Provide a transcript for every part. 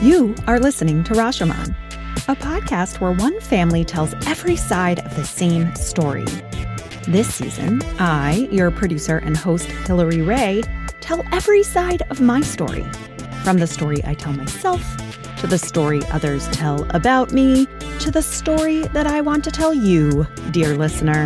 You are listening to Rashomon, a podcast where one family tells every side of the same story. This season, I, your producer and host Hillary Ray, tell every side of my story. From the story I tell myself, to the story others tell about me, to the story that I want to tell you, dear listener.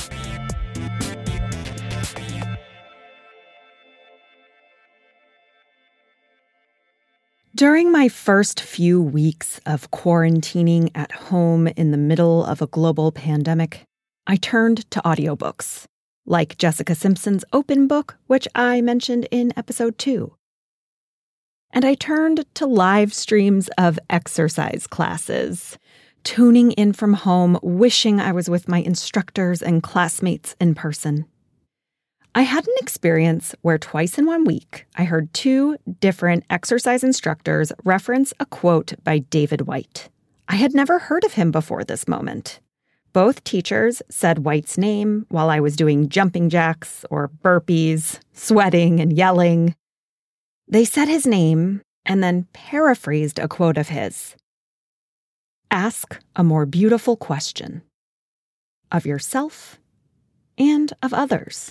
During my first few weeks of quarantining at home in the middle of a global pandemic, I turned to audiobooks, like Jessica Simpson's Open Book, which I mentioned in episode 2. And I turned to live streams of exercise classes, tuning in from home, wishing I was with my instructors and classmates in person. I had an experience where twice in 1 week, I heard 2 different exercise instructors reference a quote by David Whyte. I had never heard of him before this moment. Both teachers said Whyte's name while I was doing jumping jacks or burpees, sweating and yelling. They said his name and then paraphrased a quote of his. Ask a more beautiful question of yourself and of others.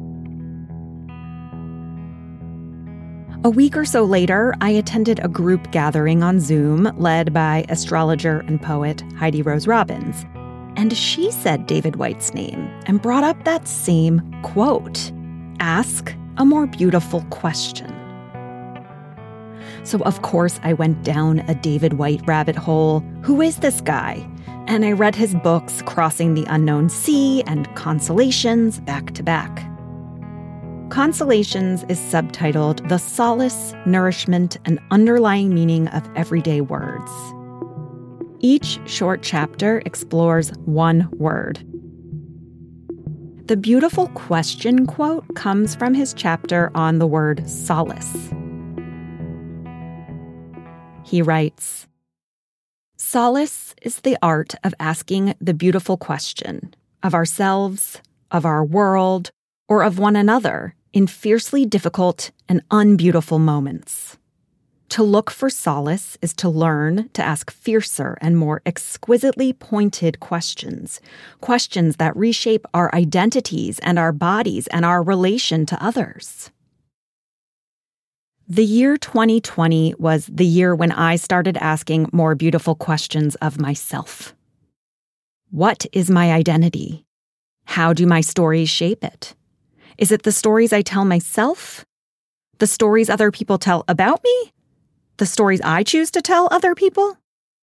A week or so later, I attended a group gathering on Zoom led by astrologer and poet Heidi Rose Robbins. And she said David Whyte's name and brought up that same quote, ask a more beautiful question. So of course I went down a David Whyte rabbit hole. Who is this guy? And I read his books Crossing the Unknown Sea and Constellations back to back. Constellations is subtitled The Solace, Nourishment, and Underlying Meaning of Everyday Words. Each short chapter explores one word. The beautiful question quote comes from his chapter on the word solace. He writes, "Solace is the art of asking the beautiful question of ourselves, of our world, or of one another in fiercely difficult and unbeautiful moments. To look for solace is to learn to ask fiercer and more exquisitely pointed questions, questions that reshape our identities and our bodies and our relation to others." The year 2020 was the year when I started asking more beautiful questions of myself. What is my identity? How do my stories shape it? Is it the stories I tell myself? The stories other people tell about me? The stories I choose to tell other people?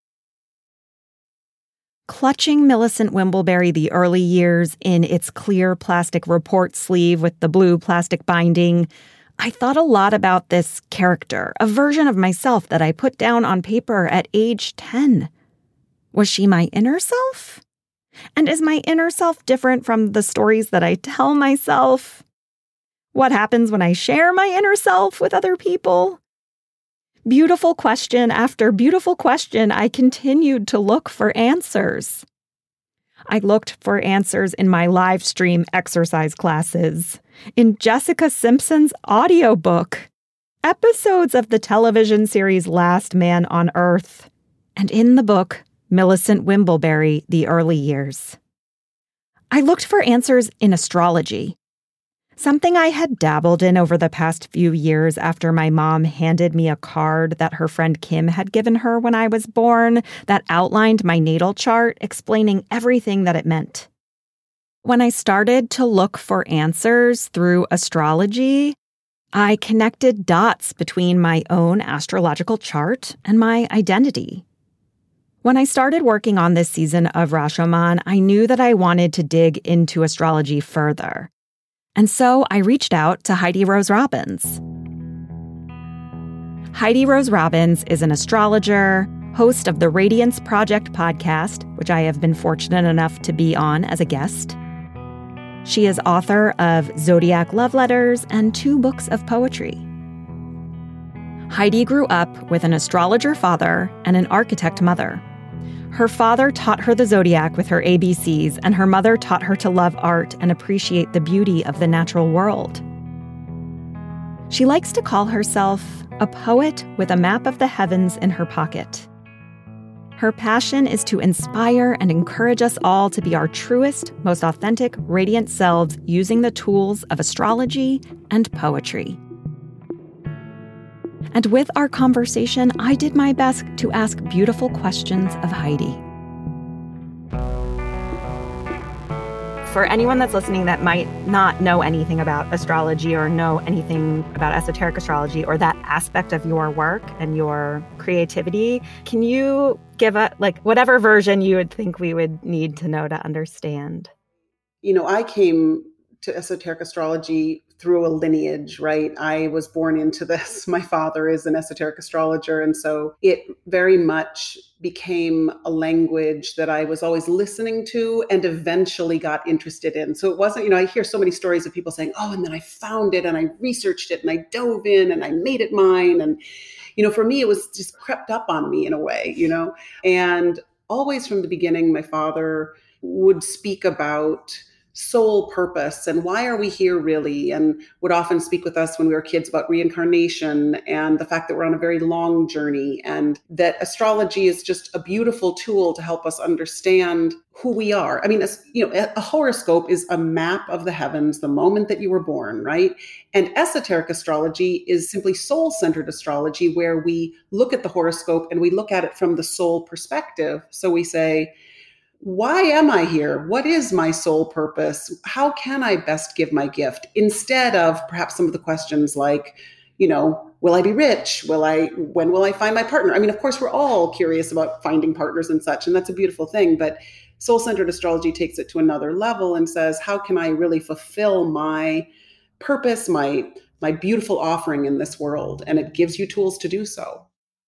Clutching Millicent Wimbleberry The Early Years in its clear plastic report sleeve with the blue plastic binding, I thought a lot about this character, a version of myself that I put down on paper at age 10. Was she my inner self? And is my inner self different from the stories that I tell myself? What happens when I share my inner self with other people? Beautiful question after beautiful question, I continued to look for answers. I looked for answers in my live stream exercise classes, in Jessica Simpson's audiobook, episodes of the television series Last Man on Earth, and in the book Millicent Wimbleberry, The Early Years. I looked for answers in astrology, something I had dabbled in over the past few years after my mom handed me a card that her friend Kim had given her when I was born that outlined my natal chart, explaining everything that it meant. When I started to look for answers through astrology, I connected dots between my own astrological chart and my identity. When I started working on this season of Rashomon, I knew that I wanted to dig into astrology further. And so I reached out to Heidi Rose Robbins. Heidi Rose Robbins is an astrologer, host of the Radiance Project podcast, which I have been fortunate enough to be on as a guest. She is author of Zodiac Love Letters and 2 books of poetry. Heidi grew up with an astrologer father and an architect mother. Her father taught her the zodiac with her ABCs, and her mother taught her to love art and appreciate the beauty of the natural world. She likes to call herself a poet with a map of the heavens in her pocket. Her passion is to inspire and encourage us all to be our truest, most authentic, radiant selves using the tools of astrology and poetry. And with our conversation, I did my best to ask beautiful questions of Heidi. For anyone that's listening that might not know anything about astrology or know anything about esoteric astrology or that aspect of your work and your creativity, can you give whatever version you would think we would need to know to understand? I came to esoteric astrology through a lineage, right? I was born into this. My father is an esoteric astrologer. And so it very much became a language that I was always listening to and eventually got interested in. So it wasn't, I hear so many stories of people saying, oh, and then I found it and I researched it and I dove in and I made it mine. And, for me, it was just crept up on me in a way, and always from the beginning, my father would speak about soul purpose and why are we here really, and would often speak with us when we were kids about reincarnation and the fact that we're on a very long journey and that astrology is just a beautiful tool to help us understand who we are. I mean, a horoscope is a map of the heavens the moment that you were born, right? And esoteric astrology is simply soul-centered astrology where we look at the horoscope and we look at it from the soul perspective. So we say, why am I here? What is my soul purpose? How can I best give my gift? Instead of perhaps some of the questions like, will I be rich? When will I find my partner? I mean, of course, we're all curious about finding partners and such, and that's a beautiful thing. But soul-centered astrology takes it to another level and says, how can I really fulfill my purpose, my beautiful offering in this world? And it gives you tools to do so.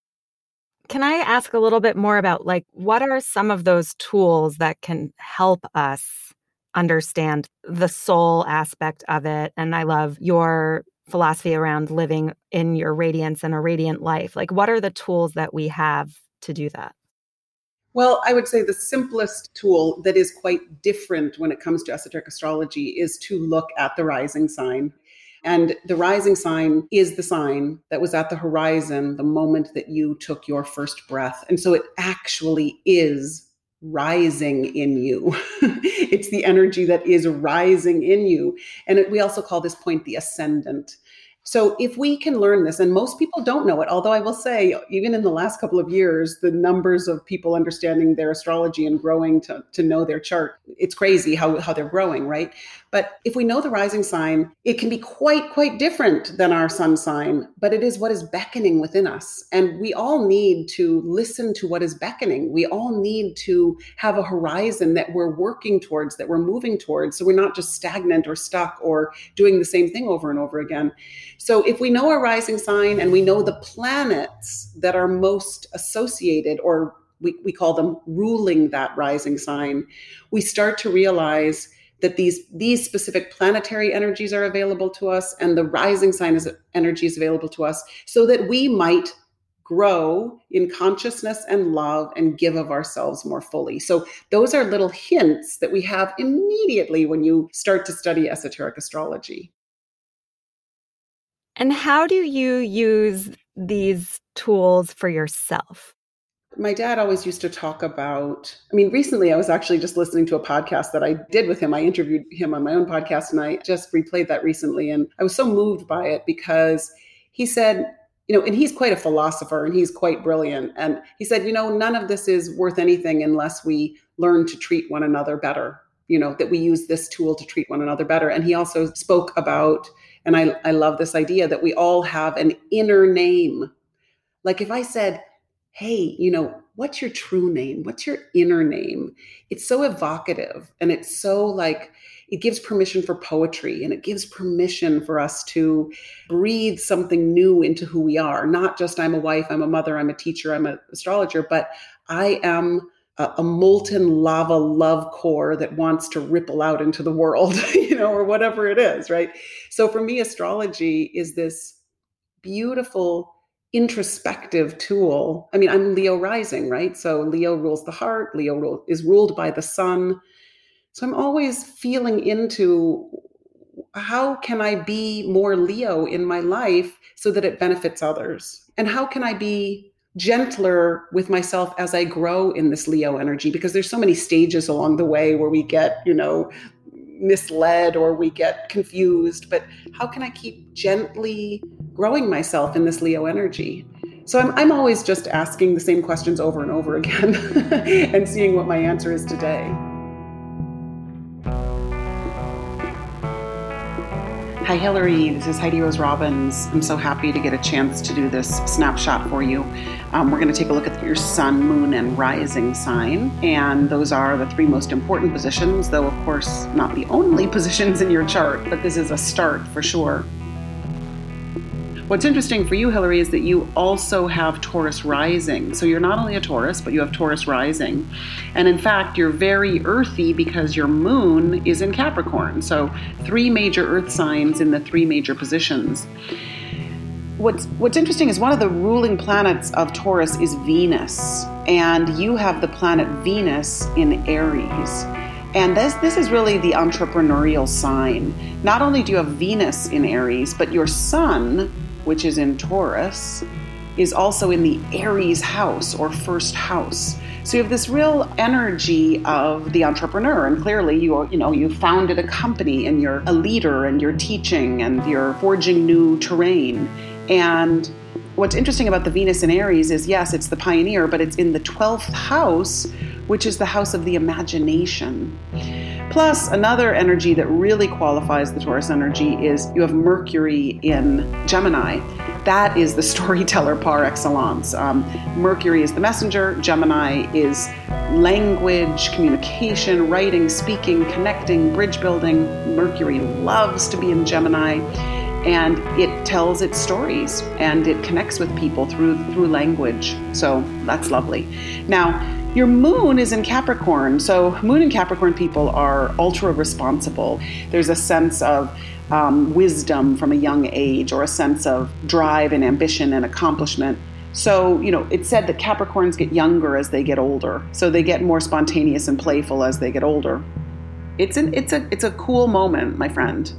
Can I ask a little bit more about what are some of those tools that can help us understand the soul aspect of it? And I love your philosophy around living in your radiance and a radiant life. What are the tools that we have to do that? Well, I would say the simplest tool that is quite different when it comes to esoteric astrology is to look at the rising sign. And the rising sign is the sign that was at the horizon the moment that you took your first breath. And so it actually is rising in you. It's the energy that is rising in you. And we also call this point the ascendant. So if we can learn this, and most people don't know it, although I will say, even in the last couple of years, the numbers of people understanding their astrology and growing to know their chart, it's crazy how they're growing, right? But if we know the rising sign, it can be quite different than our sun sign, but it is what is beckoning within us. And we all need to listen to what is beckoning. We all need to have a horizon that we're working towards, that we're moving towards, so we're not just stagnant or stuck or doing the same thing over and over again. So if we know our rising sign and we know the planets that are most associated, or we call them ruling that rising sign, we start to realize that these specific planetary energies are available to us and the rising sign energy is available to us so that we might grow in consciousness and love and give of ourselves more fully. So those are little hints that we have immediately when you start to study esoteric astrology. And how do you use these tools for yourself? My dad always used to talk about, recently I was actually just listening to a podcast that I did with him. I interviewed him on my own podcast and I just replayed that recently. And I was so moved by it because he said, and he's quite a philosopher and he's quite brilliant. And he said, none of this is worth anything unless we learn to treat one another better, that we use this tool to treat one another better. And he also spoke about, and I love this idea that we all have an inner name. Like if I said, hey, what's your true name? What's your inner name? It's so evocative and it's so it gives permission for poetry and it gives permission for us to breathe something new into who we are. Not just I'm a wife, I'm a mother, I'm a teacher, I'm an astrologer, but I am a molten lava love core that wants to ripple out into the world, or whatever it is, right? So for me, astrology is this beautiful introspective tool. I'm Leo rising, right? So Leo rules the heart. Leo is ruled by the sun. So I'm always feeling into how can I be more Leo in my life so that it benefits others? And how can I be gentler with myself as I grow in this Leo energy? Because there's so many stages along the way where we get, misled or we get confused. But how can I keep gently growing myself in this Leo energy? So I'm always just asking the same questions over and over again and seeing what my answer is today. Hi, Hillary. This is Heidi Rose Robbins. I'm so happy to get a chance to do this snapshot for you. We're going to take a look at your sun, moon, and rising sign. And those are the three most important positions, though, of course, not the only positions in your chart, but this is a start for sure. What's interesting for you, Hillary, is that you also have Taurus rising. So you're not only a Taurus, but you have Taurus rising. And in fact, you're very earthy because your moon is in Capricorn. So 3 major earth signs in the 3 major positions. What's interesting is one of the ruling planets of Taurus is Venus. And you have the planet Venus in Aries. And this is really the entrepreneurial sign. Not only do you have Venus in Aries, but your sun, which is in Taurus, is also in the Aries house or first house. So you have this real energy of the entrepreneur, and clearly you founded a company and you're a leader and you're teaching and you're forging new terrain. And what's interesting about the Venus in Aries is, yes, it's the pioneer, but it's in the 12th house, which is the house of the imagination. Plus, another energy that really qualifies the Taurus energy is you have Mercury in Gemini. That is the storyteller par excellence. Mercury is the messenger. Gemini is language, communication, writing, speaking, connecting, bridge building. Mercury loves to be in Gemini. And it tells its stories and it connects with people through language. So that's lovely. Now, your moon is in Capricorn. So moon and Capricorn people are ultra responsible. There's a sense of wisdom from a young age, or a sense of drive and ambition and accomplishment. So, it's said that Capricorns get younger as they get older. So they get more spontaneous and playful as they get older. It's a cool moment, my friend.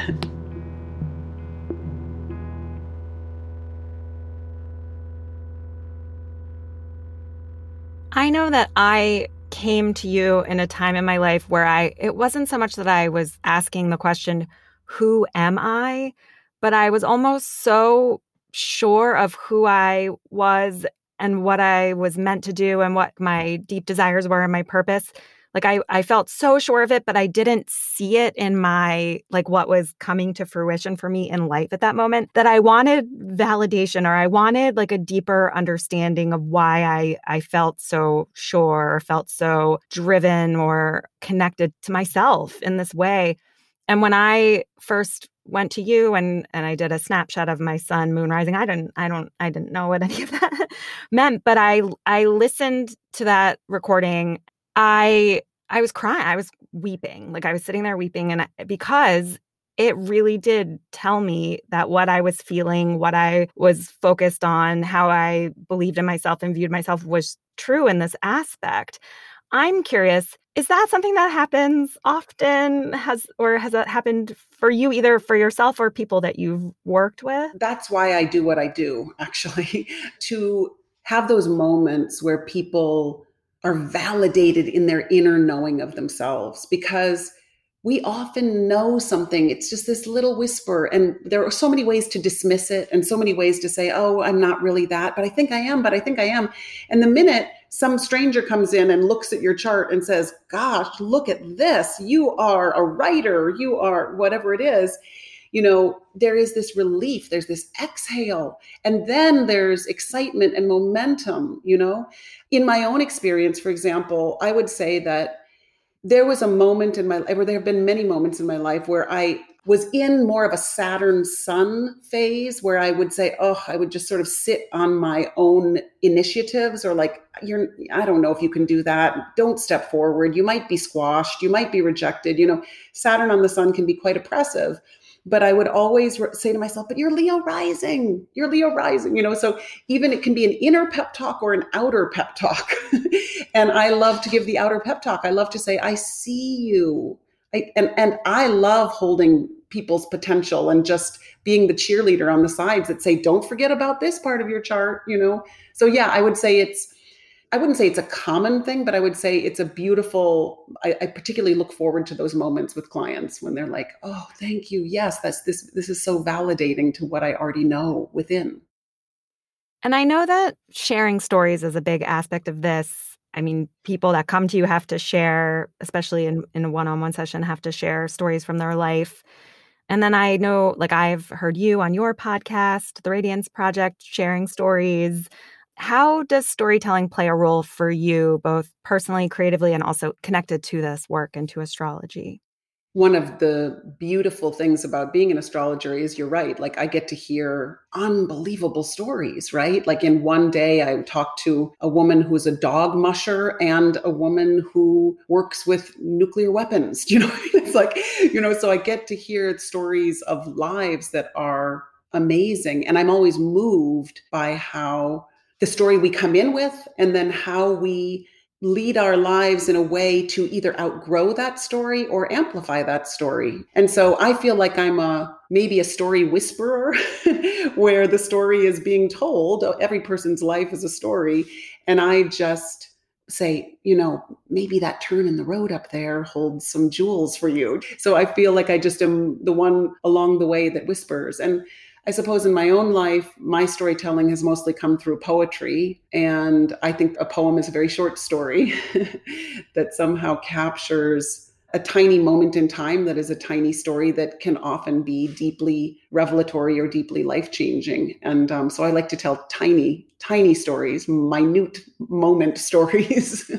I know that I came to you in a time in my life where it wasn't so much that I was asking the question, who am I? But I was almost so sure of who I was and what I was meant to do and what my deep desires were and my purpose. Like I felt so sure of it, but I didn't see it in my, what was coming to fruition for me in life at that moment, that I wanted validation, or I wanted a deeper understanding of why I felt so sure, or felt so driven or connected to myself in this way. And when I first went to you and I did a snapshot of my sun, moon, rising, I didn't know what any of that meant, but I listened to that recording. I was crying. I was weeping. I was sitting there weeping, and because it really did tell me that what I was feeling, what I was focused on, how I believed in myself and viewed myself was true in this aspect. I'm curious, is that something that happens often? Has that happened for you, either for yourself or people that you've worked with? That's why I do what I do, actually, to have those moments where people are validated in their inner knowing of themselves, because we often know something. It's just this little whisper, and there are so many ways to dismiss it and so many ways to say, oh, I'm not really that, but I think I am, And the minute some stranger comes in and looks at your chart and says, gosh, look at this, you are a writer, you are whatever it is, there is this relief, there's this exhale, and then there's excitement and momentum. In my own experience, for example, I would say that there was a moment in my life, or there have been many moments in my life, where I was in more of a Saturn Sun phase, where I would say, I would just sort of sit on my own initiatives, or I don't know if you can do that. Don't step forward. You might be squashed. You might be rejected. Saturn on the Sun can be quite oppressive. But I would always say to myself, but you're Leo rising, so even it can be an inner pep talk or an outer pep talk. And I love to give the outer pep talk. I love to say, I see you. And I love holding people's potential and just being the cheerleader on the sides that say, don't forget about this part of your chart, So yeah, I wouldn't say it's a common thing, but I would say it's a beautiful, I particularly look forward to those moments with clients when they're like, oh, thank you. Yes, this is so validating to what I already know within. And I know that sharing stories is a big aspect of this. I mean, people that come to you have to share, especially in a one-on-one session, have to share stories from their life. And then I know, like, I've heard you on your podcast, The Radiance Project, sharing stories. How does storytelling play a role for you, both personally, creatively, and also connected to this work and to astrology? One of the beautiful things about being an astrologer is you're right. Like I get to hear unbelievable stories, right? Like in one day, I talked to a woman who's a dog musher and a woman who works with nuclear weapons. It's like, so I get to hear stories of lives that are amazing. And I'm always moved by how the story we come in with and then how we lead our lives in a way to either outgrow that story or amplify that story. And so I feel like I'm maybe a story whisperer where the story is being told. Every person's life is a story. And I just say, maybe that turn in the road up there holds some jewels for you. So I feel like I just am the one along the way that whispers. And I suppose in my own life, my storytelling has mostly come through poetry. And I think a poem is a very short story that somehow captures a tiny moment in time that is a tiny story that can often be deeply revelatory or deeply life-changing. And so I like to tell tiny, tiny stories, minute moment stories.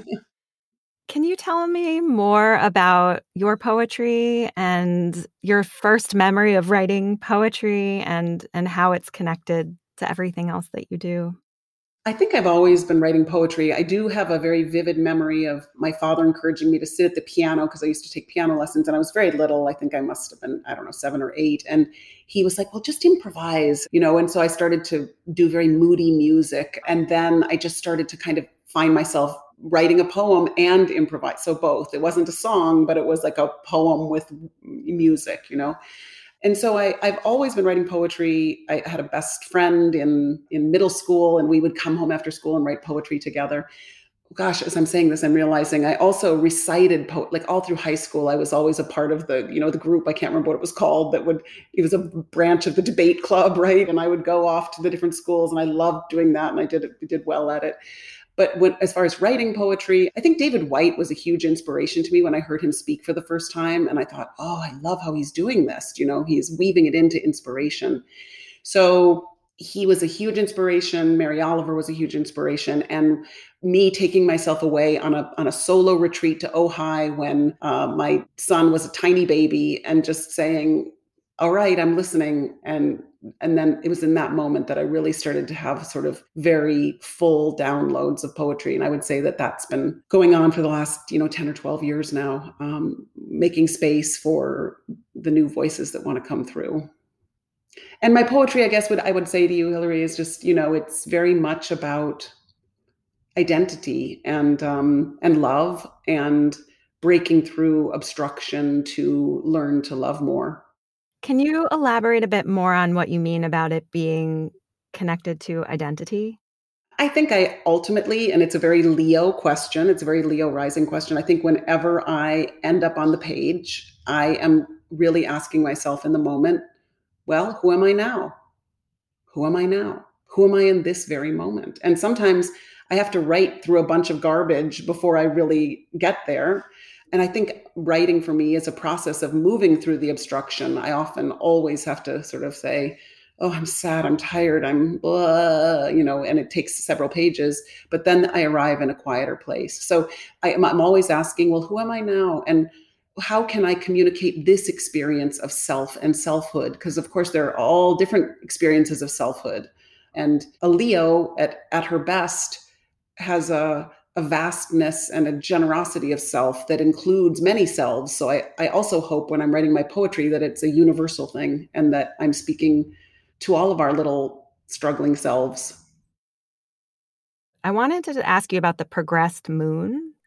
Can you tell me more about your poetry and your first memory of writing poetry and how it's connected to everything else that you do? I think I've always been writing poetry. I do have a very vivid memory of my father encouraging me to sit at the piano because I used to take piano lessons and I was very little. I think I must have been, I don't know, 7 or 8. And he was like, well, just improvise, And so I started to do very moody music. And then I just started to kind of find myself writing a poem and improvise. So both. It wasn't a song, but it was like a poem with music. And so I've always been writing poetry. I had a best friend in middle school, and we would come home after school and write poetry together. Gosh, as I'm saying this, I'm realizing I also recited like all through high school. I was always a part of the group. I can't remember what it was called. It was a branch of the debate club, right? And I would go off to the different schools, and I loved doing that, and I did well at it. But as far as writing poetry, I think David Whyte was a huge inspiration to me when I heard him speak for the first time. And I thought, oh, I love how he's doing this. He's weaving it into inspiration. So he was a huge inspiration. Mary Oliver was a huge inspiration. And me taking myself away on a solo retreat to Ojai when my son was a tiny baby and just saying, all right, I'm listening. And then it was in that moment that I really started to have sort of very full downloads of poetry. And I would say that that's been going on for the last, 10 or 12 years now, making space for the new voices that want to come through. And my poetry, I guess, what I would say to you, Hillary, is just, it's very much about identity and love and breaking through obstruction to learn to love more. Can you elaborate a bit more on what you mean about it being connected to identity? I think I ultimately, and it's a very Leo question, it's a very Leo rising question. I think whenever I end up on the page, I am really asking myself in the moment, well, who am I now? Who am I now? Who am I in this very moment? And sometimes I have to write through a bunch of garbage before I really get there. And I think writing for me is a process of moving through the obstruction. I often always have to sort of say, oh, I'm sad, I'm tired, I'm blah, and it takes several pages, but then I arrive in a quieter place. So I'm always asking, well, who am I now? And how can I communicate this experience of self and selfhood? Because of course there are all different experiences of selfhood. And a Leo at her best has a vastness and a generosity of self that includes many selves. So I also hope when I'm writing my poetry that it's a universal thing and that I'm speaking to all of our little struggling selves. I wanted to ask you about the progressed moon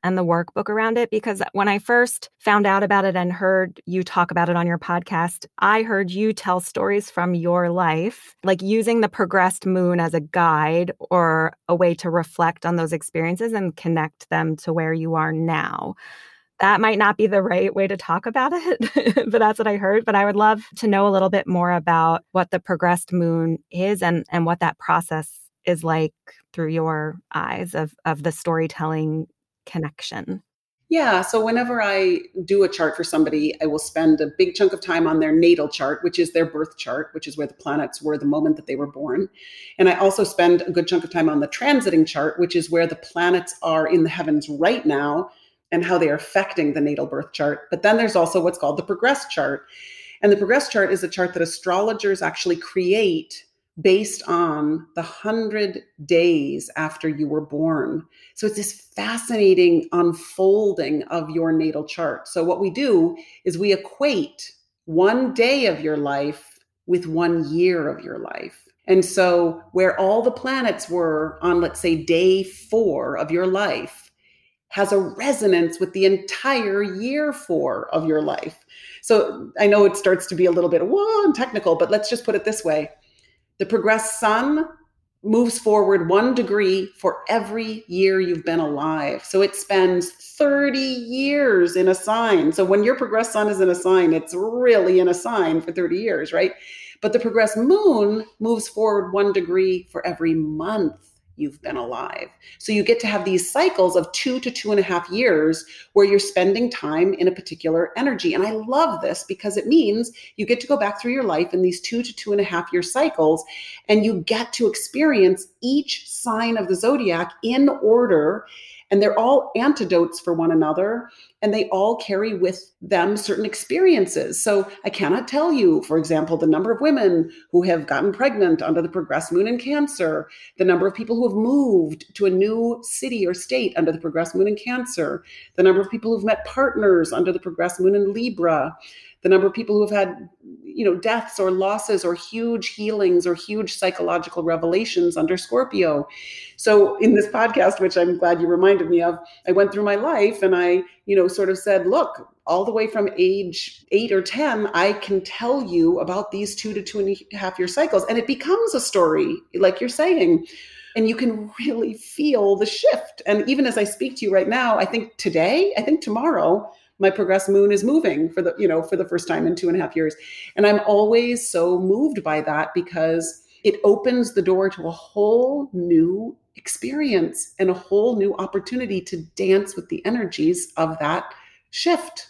and the workbook around it? Because when I first found out about it and heard you talk about it on your podcast, I heard you tell stories from your life, like using the progressed moon as a guide or a way to reflect on those experiences and connect them to where you are now. That might not be the right way to talk about it, but that's what I heard. But I would love to know a little bit more about what the progressed moon is and what that process is like through your eyes of the storytelling connection. Yeah. So whenever I do a chart for somebody, I will spend a big chunk of time on their natal chart, which is their birth chart, which is where the planets were the moment that they were born. And I also spend a good chunk of time on the transiting chart, which is where the planets are in the heavens right now and how they are affecting the natal birth chart. But then there's also what's called the progressed chart. And the progressed chart is a chart that astrologers actually create based on the 100 days after you were born. So it's this fascinating unfolding of your natal chart. So what we do is we equate one day of your life with 1 year of your life. And so where all the planets were on, let's say, day 4 of your life, has a resonance with the entire year 4 of your life. So I know it starts to be a little bit technical, but let's just put it this way. The progressed sun moves forward 1 degree for every year you've been alive. So it spends 30 years in a sign. So when your progressed sun is in a sign, it's really in a sign for 30 years, right? But the progressed moon moves forward 1 degree for every month you've been alive. So you get to have these cycles of 2 to 2.5 years where you're spending time in a particular energy. And I love this because it means you get to go back through your life in these 2 to 2.5 year cycles, and you get to experience each sign of the zodiac in order. And they're all antidotes for one another, and they all carry with them certain experiences. So I cannot tell you, for example, the number of women who have gotten pregnant under the progressed moon in Cancer, the number of people who have moved to a new city or state under the progressed moon in Cancer, the number of people who've met partners under the progressed moon in Libra, the number of people who have had, deaths or losses or huge healings or huge psychological revelations under Scorpio. So in this podcast, which I'm glad you reminded me of, I went through my life and I, sort of said, look, all the way from age 8 or 10, I can tell you about these 2 to 2.5 year cycles. And it becomes a story, like you're saying. And you can really feel the shift. And even as I speak to you right now, I think tomorrow, my progressed moon is moving for the first time in 2.5 years. And I'm always so moved by that because it opens the door to a whole new experience and a whole new opportunity to dance with the energies of that shift.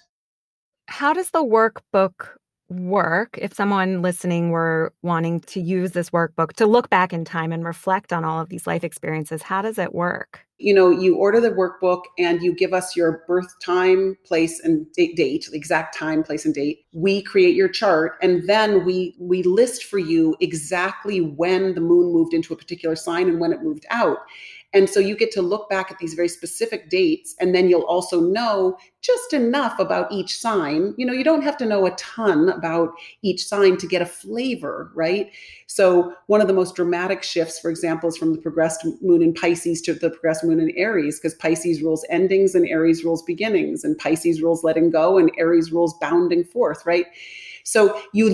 How does the workbook work if someone listening were wanting to use this workbook to look back in time and reflect on all of these life experiences? How does it work? You order the workbook and you give us your birth time, place, and date, the exact time, place, and date. We create your chart, and then we list for you exactly when the moon moved into a particular sign and when it moved out. And so you get to look back at these very specific dates, and then you'll also know just enough about each sign. You don't have to know a ton about each sign to get a flavor, right? So one of the most dramatic shifts, for example, is from the progressed moon in Pisces to the progressed moon in Aries, because Pisces rules endings and Aries rules beginnings, and Pisces rules letting go and Aries rules bounding forth, right? So you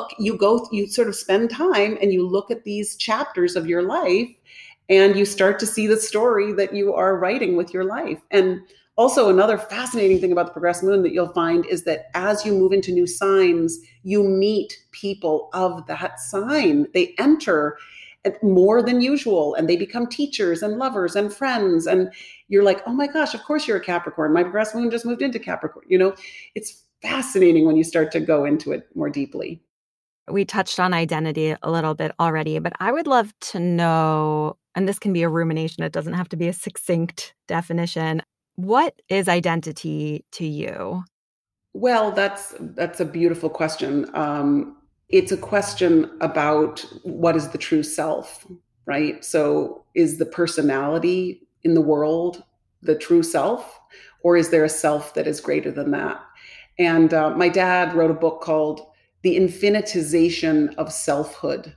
sort of spend time and you look at these chapters of your life, and you start to see the story that you are writing with your life. And also another fascinating thing about the progressed moon that you'll find is that as you move into new signs, you meet people of that sign. They enter more than usual, and they become teachers and lovers and friends. And you're like, oh my gosh, of course you're a Capricorn. My progressed moon just moved into Capricorn. It's fascinating when you start to go into it more deeply. We touched on identity a little bit already, but I would love to know, and this can be a rumination, it doesn't have to be a succinct definition. What is identity to you? Well, that's a beautiful question. It's a question about what is the true self, right? So is the personality in the world the true self, or is there a self that is greater than that? And my dad wrote a book called The Infinitization of Selfhood.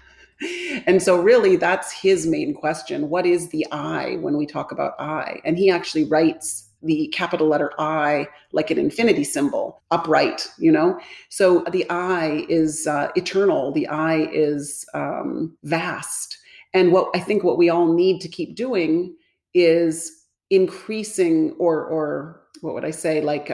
And so really that's his main question. What is the I when we talk about I? And he actually writes the capital letter I like an infinity symbol, upright, you know? So the I is eternal. The I is vast. And what we all need to keep doing is increasing, or what would I say, like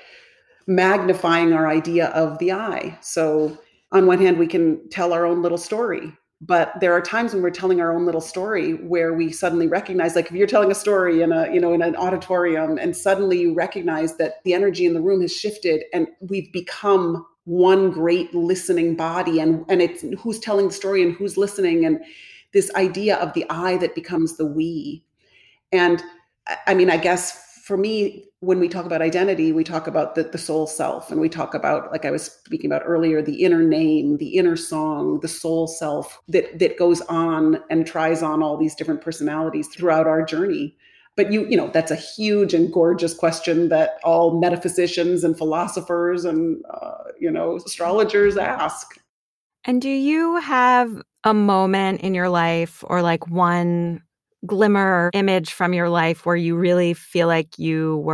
magnifying our idea of the I. So on one hand, we can tell our own little story, but there are times when we're telling our own little story where we suddenly recognize, like if you're telling a story in in an auditorium, and suddenly you recognize that the energy in the room has shifted and we've become one great listening body, and it's who's telling the story and who's listening, and this idea of the I that becomes the we. And I mean, I guess for me, when we talk about identity, we talk about the soul self, and we talk about, like I was speaking about earlier, the inner name, the inner song, the soul self that goes on and tries on all these different personalities throughout our journey. But that's a huge and gorgeous question that all metaphysicians and philosophers and astrologers ask. And do you have a moment in your life, or like one glimmer or image from your life, where you really feel like you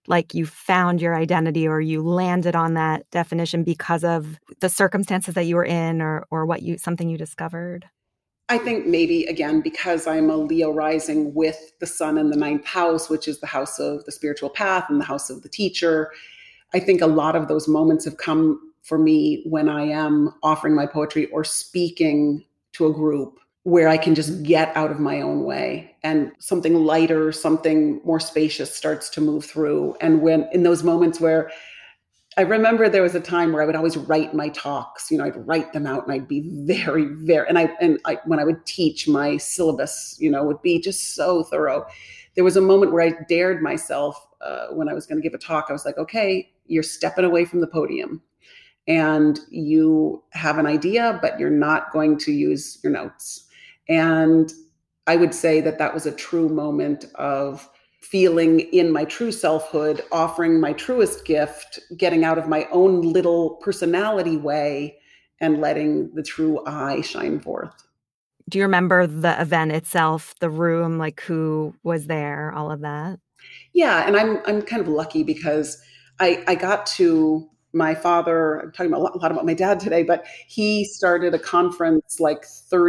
found your identity, or you landed on that definition because of the circumstances that you were in, or something you discovered? I think maybe, again, because I'm a Leo rising with the sun in the ninth house, which is the house of the spiritual path and the house of the teacher, I think a lot of those moments have come for me when I am offering my poetry or speaking to a group, where I can just get out of my own way and something lighter, something more spacious starts to move through. And when in those moments where I remember there was a time where I would always write my talks, I'd write them out, and I'd be very, very, when I would teach, my syllabus, would be just so thorough. There was a moment where I dared myself when I was going to give a talk. I was like, okay, you're stepping away from the podium and you have an idea, but you're not going to use your notes. And I would say that was a true moment of feeling in my true selfhood, offering my truest gift, getting out of my own little personality way, and letting the true I shine forth. Do you remember the event itself, the room, like who was there, all of that? Yeah, and I'm kind of lucky because I got to, my father, I'm talking a lot about my dad today, but he started a conference like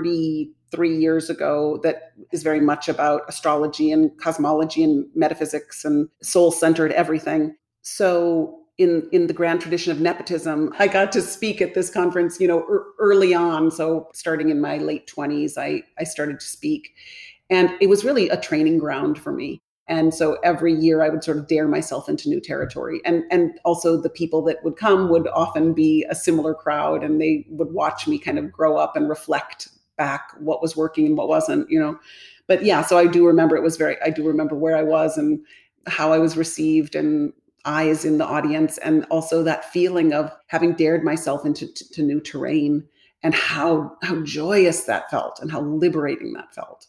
33 years ago that is very much about astrology and cosmology and metaphysics and soul-centered everything. So in the grand tradition of nepotism, I got to speak at this conference, early on. So starting in my late 20s, I started to speak. And it was really a training ground for me. And so every year I would sort of dare myself into new territory. And also the people that would come would often be a similar crowd, and they would watch me kind of grow up and reflect back what was working and what wasn't, But yeah, so I do remember I do remember where I was and how I was received, and eyes in the audience, and also that feeling of having dared myself into new terrain, and how joyous that felt and how liberating that felt.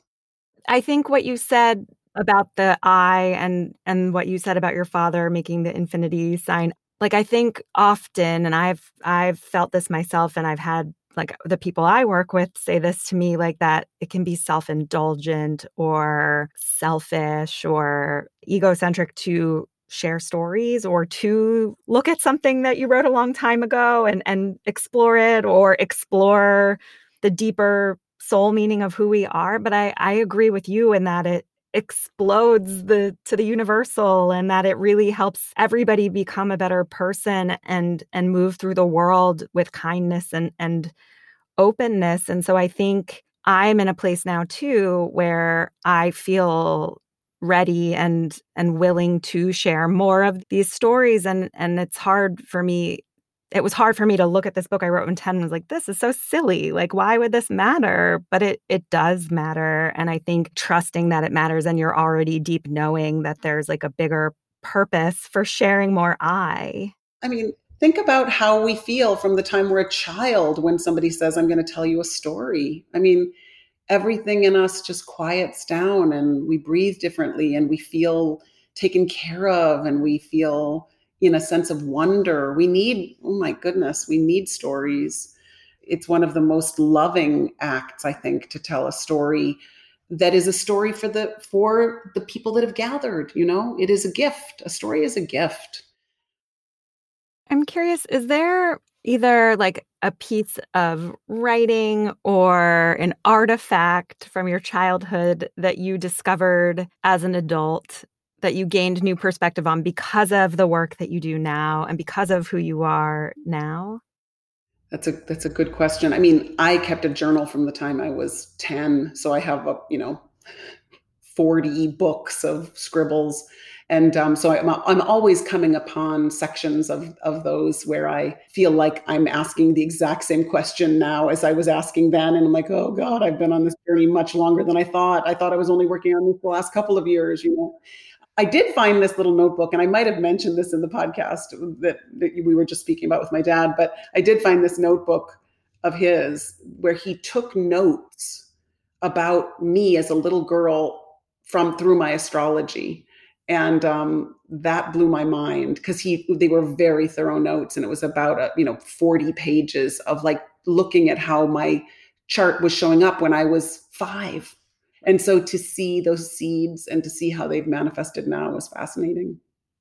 I think what you said about the I, and what you said about your father making the infinity sign, like I think often, and I've felt this myself, and I've had like the people I work with say this to me, like that it can be self-indulgent or selfish or egocentric to share stories, or to look at something that you wrote a long time ago and explore it, or explore the deeper soul meaning of who we are. But I agree with you in that it explodes to the universal, and that it really helps everybody become a better person and move through the world with kindness and openness. And so I think I'm in a place now too where I feel ready and willing to share more of these stories. And it's hard for me. It was hard for me to look at this book I wrote in 10 and was like, this is so silly. Like, why would this matter? But it does matter. And I think trusting that it matters, and you're already deep knowing that there's like a bigger purpose for sharing more I mean, think about how we feel from the time we're a child when somebody says, I'm going to tell you a story. I mean, everything in us just quiets down, and we breathe differently, and we feel taken care of, and we feel in a sense of wonder. We need, oh my goodness, we need stories. It's one of the most loving acts, I think, to tell a story that is a story for the people that have gathered. It is a gift. A story is a gift. I'm curious, is there either like a piece of writing or an artifact from your childhood that you discovered as an adult that you gained new perspective on because of the work that you do now and because of who you are now? That's a good question. I mean, I kept a journal from the time I was 10, so I have 40 books of scribbles. And so I'm always coming upon sections of those where I feel like I'm asking the exact same question now as I was asking then. And I'm like, oh God, I've been on this journey much longer than I thought. I thought I was only working on this the last couple of years. I did find this little notebook, and I might have mentioned this in the podcast that we were just speaking about with my dad, but I did find this notebook of his where he took notes about me as a little girl through my astrology. And that blew my mind because they were very thorough notes, and it was about 40 pages of like looking at how my chart was showing up when I was 5. And so to see those seeds and to see how they've manifested now was fascinating.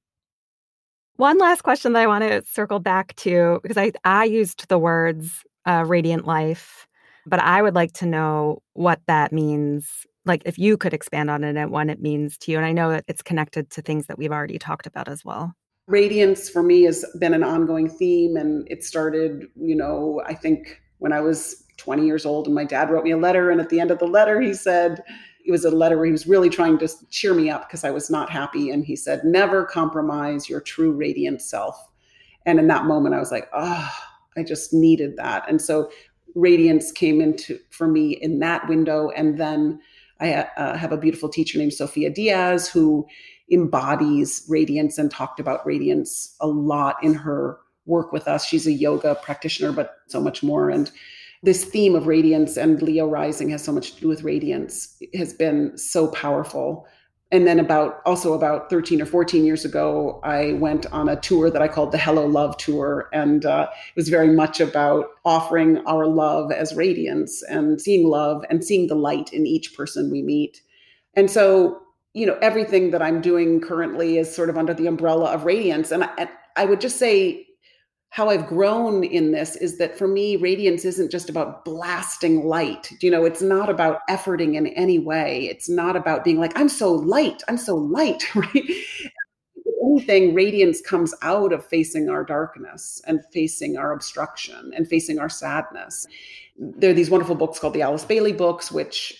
One last question that I want to circle back to, because I used the words radiant life, but I would like to know what that means. Like if you could expand on it and what it means to you. And I know that it's connected to things that we've already talked about as well. Radiance for me has been an ongoing theme. And it started, I think when I was 20 years old, and my dad wrote me a letter. And at the end of the letter, he said, it was a letter where he was really trying to cheer me up because I was not happy. And he said, never compromise your true radiant self. And in that moment, I was like, I just needed that. And so radiance came for me in that window. And then I have a beautiful teacher named Sophia Diaz who embodies radiance and talked about radiance a lot in her work with us. She's a yoga practitioner, but so much more. And this theme of radiance and Leo rising has so much to do with radiance. It has been so powerful. And then about 13 or 14 years ago, I went on a tour that I called the Hello Love Tour. And it was very much about offering our love as radiance and seeing love and seeing the light in each person we meet. And so, everything that I'm doing currently is sort of under the umbrella of radiance. And I would just say, how I've grown in this is that for me, radiance isn't just about blasting light. It's not about efforting in any way. It's not about being like, I'm so light, right? If anything, radiance comes out of facing our darkness and facing our obstruction and facing our sadness. There are these wonderful books called the Alice Bailey books, which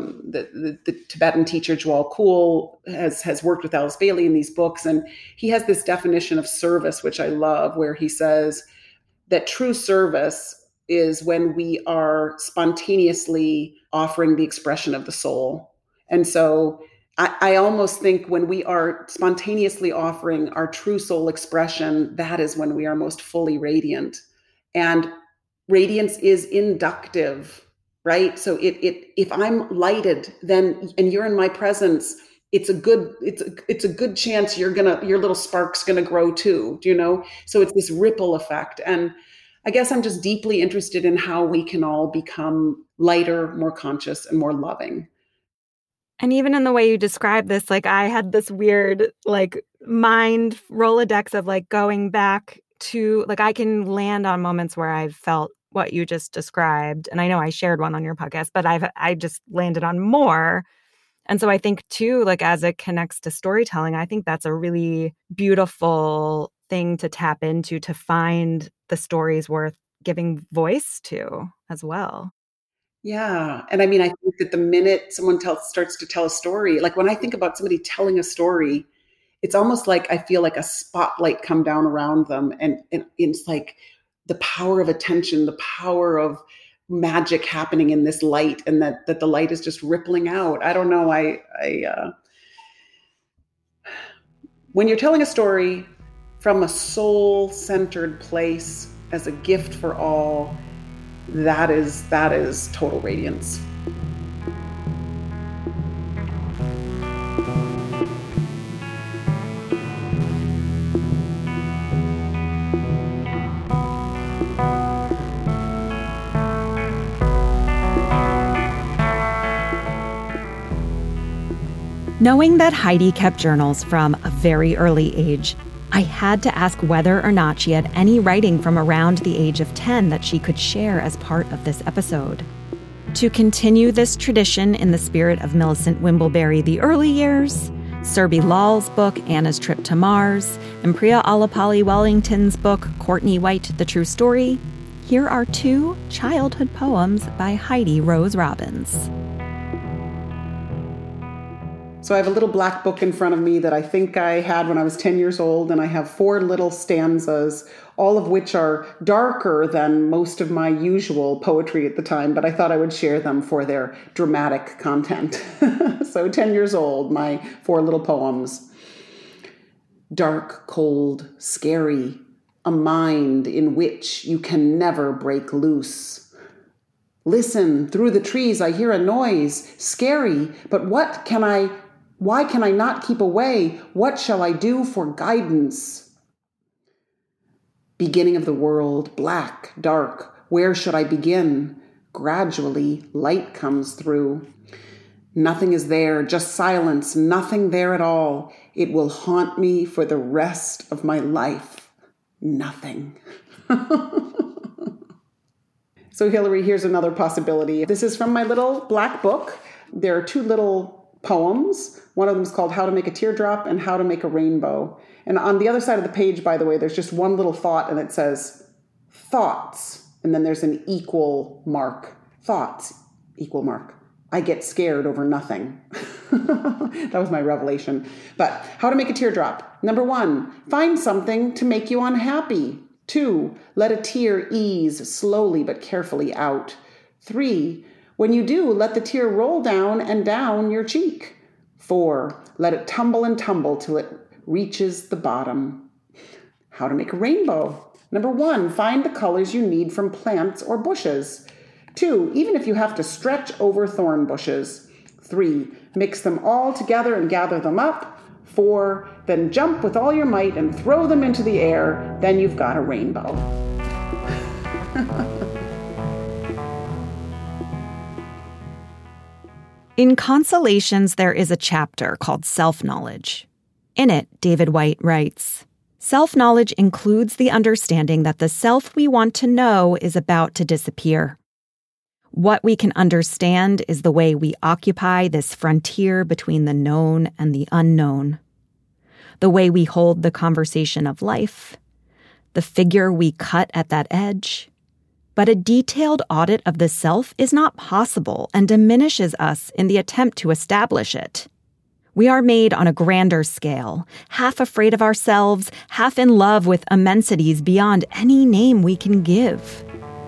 the Tibetan teacher Djwhal Khul has worked with Alice Bailey in these books. And he has this definition of service, which I love, where he says that true service is when we are spontaneously offering the expression of the soul. And so I almost think when we are spontaneously offering our true soul expression, that is when we are most fully radiant. And radiance is inductive, right? So if I'm lighted, then and you're in my presence, it's a good chance your little spark's gonna grow too. So it's this ripple effect. And I guess I'm just deeply interested in how we can all become lighter, more conscious, and more loving. And even in the way you describe this, like I had this weird like mind Rolodex of like going back to like I can land on moments where I've felt what you just described. And I know I shared one on your podcast, but I just landed on more. And so I think too, like as it connects to storytelling, I think that's a really beautiful thing to tap into, to find the stories worth giving voice to as well. Yeah. And I mean, I think that the minute someone starts to tell a story, like when I think about somebody telling a story, it's almost like I feel like a spotlight come down around them. And it's like the power of attention, the power of magic happening in this light, and that the light is just rippling out. I don't know. When you're telling a story from a soul-centered place as a gift for all, that is total radiance. Knowing that Heidi kept journals from a very early age, I had to ask whether or not she had any writing from around the age of 10 that she could share as part of this episode. To continue this tradition in the spirit of Millicent Wimbleberry, The Early Years, Serby Lawl's book, Anna's Trip to Mars, and Priya Alapalli Wellington's book, Courtney White, The True Story, here are 2 childhood poems by Heidi Rose Robbins. So I have a little black book in front of me that I think I had when I was 10 years old, and I have 4 little stanzas, all of which are darker than most of my usual poetry at the time, but I thought I would share them for their dramatic content. So 10 years old, my 4 little poems. Dark, cold, scary, a mind in which you can never break loose. Listen, through the trees I hear a noise, scary, but why can I not keep away? What shall I do for guidance? Beginning of the world, black, dark, where should I begin? Gradually, light comes through. Nothing is there, just silence, nothing there at all. It will haunt me for the rest of my life. Nothing. So Hillary, here's another possibility. This is from my little black book. There are 2 little poems. One of them is called How to Make a Teardrop and How to Make a Rainbow. And on the other side of the page, by the way, there's just one little thought, and it says, thoughts. And then there's an equal mark. Thoughts, equal mark. I get scared over nothing. That was my revelation. But how to make a teardrop. Number 1, find something to make you unhappy. 2, let a tear ease slowly but carefully out. 3, when you do, let the tear roll down and down your cheek. 4, let it tumble and tumble till it reaches the bottom. How to make a rainbow. Number 1, find the colors you need from plants or bushes. 2, even if you have to stretch over thorn bushes. 3, mix them all together and gather them up. 4, then jump with all your might and throw them into the air. Then you've got a rainbow. In Consolations, there is a chapter called Self-Knowledge. In it, David Whyte writes, self-knowledge includes the understanding that the self we want to know is about to disappear. What we can understand is the way we occupy this frontier between the known and the unknown, the way we hold the conversation of life, the figure we cut at that edge. But a detailed audit of the self is not possible and diminishes us in the attempt to establish it. We are made on a grander scale, half afraid of ourselves, half in love with immensities beyond any name we can give.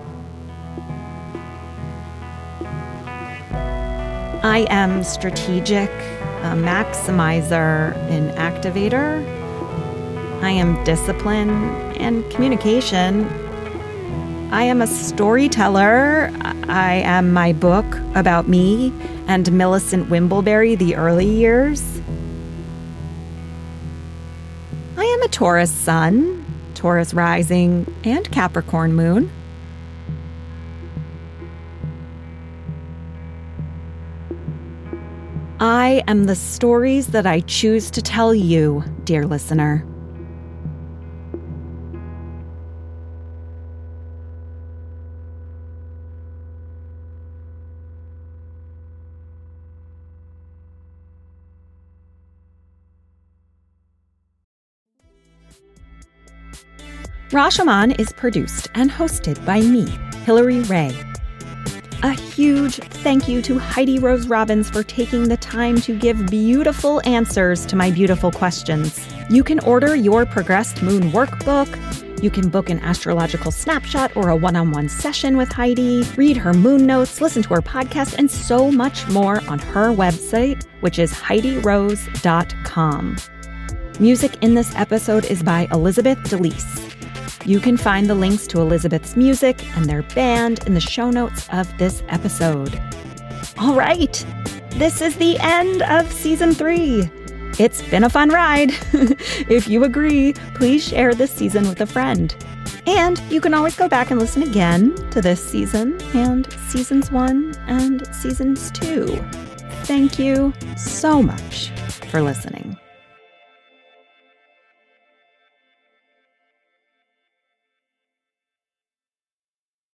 I am strategic, a maximizer, an activator. I am discipline and communication. I am a storyteller. I am my book about me and Millicent Wimbleberry, The Early Years. I am a Taurus sun, Taurus rising, and Capricorn moon. I am the stories that I choose to tell you, dear listener. Rashomon is produced and hosted by me, Hillary Ray. A huge thank you to Heidi Rose Robbins for taking the time to give beautiful answers to my beautiful questions. You can order your Progressed Moon workbook. You can book an astrological snapshot or a one-on-one session with Heidi, read her moon notes, listen to her podcast, and so much more on her website, which is HeidiRose.com. Music in this episode is by Elizabeth DeLise. You can find the links to Elizabeth's music and their band in the show notes of this episode. All right, this is the end of season 3. It's been a fun ride. If you agree, please share this season with a friend. And you can always go back and listen again to this season and seasons 1 and seasons 2. Thank you so much for listening.